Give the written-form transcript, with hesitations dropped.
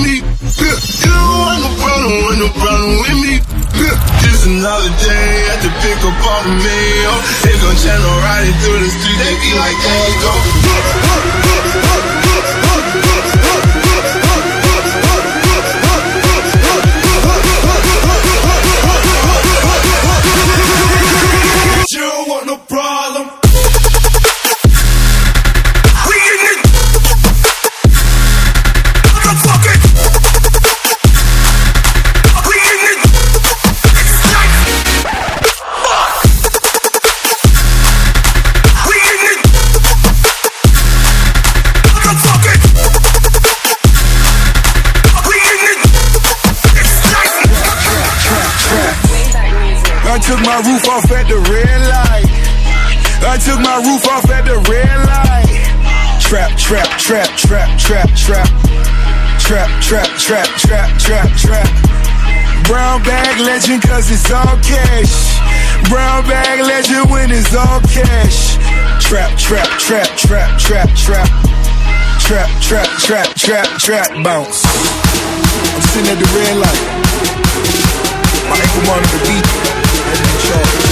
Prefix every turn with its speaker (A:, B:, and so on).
A: me. You don't want no problem with me. Just another day at the pick up all the mail. They gon' channel riding through the street, they be like, there you go. You don't want no problem. We in it. Motherfucker. We in it. We in it. Motherfucker. We in it.
B: I took my roof off at the red light. I took my roof off at the red light. Trap, trap, trap, trap, trap, trap. Trap, trap, trap, trap, trap, trap. Brown bag legend cause it's all cash. Brown bag legend when it's all cash. Trap, trap, trap, trap, trap, trap. Trap, trap, trap, trap, trap, bounce. I'm sitting at the red light. My ankle monitor beat. Headed in charge.